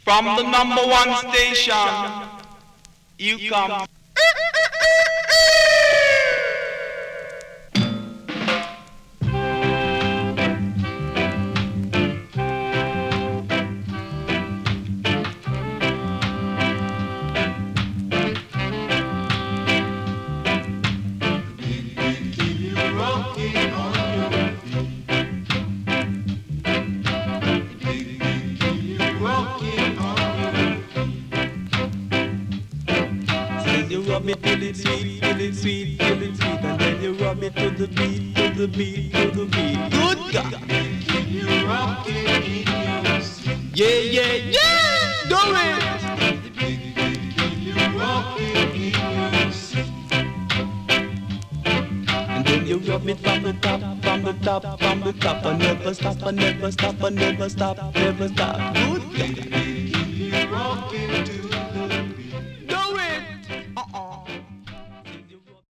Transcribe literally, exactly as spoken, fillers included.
From the number one station, you come. Rub it till it's sweet, till it's sweet, till it's sweet, and then you rub it to the beat, to the beat, to the beat. Good God! Keep you rocking in your seat. Yeah, yeah, yeah! Do it! Keep you rocking in your seat. And then you rub it from the top, from the top, from the top, and never stop, and never stop, and never stop, never stop. Good God! Keep you rocking to